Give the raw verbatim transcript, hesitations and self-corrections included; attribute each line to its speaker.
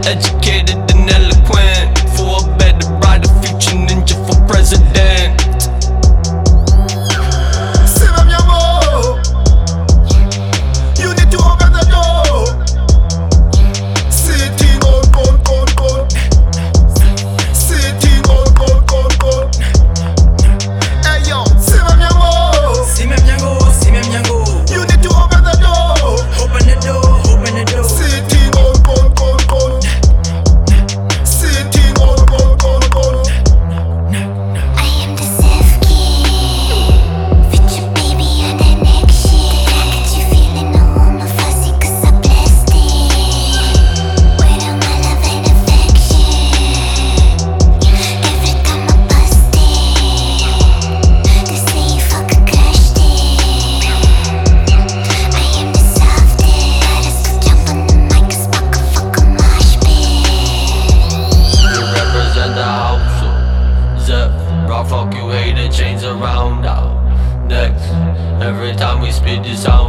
Speaker 1: educated and eloquent, for a better, brighter future, ninja for president.
Speaker 2: Sema mi amor, you need to open the door. Sitting on, on, on, on. Sitting on, on, on, on. Hey yo, sema mi amor,
Speaker 3: Si me miango, si me miango.
Speaker 2: you need to open the door.
Speaker 3: Open the door, open the door.
Speaker 2: Sitting on, on, on, on. Sitting on, on, on, on.
Speaker 4: I am the Sefki. Fit your baby on that neck shit. Got you feeling all warm and fuzzy cause I blessed it. With all my love and affection. Every time I bust it, they say you fucking crushed it. I am the softest. I just jump on the mic cause fuck a fucking mosh pit.
Speaker 1: We represent the house, so Zep, rock, fuck you hater, chains around our necks. Every time we spit this sound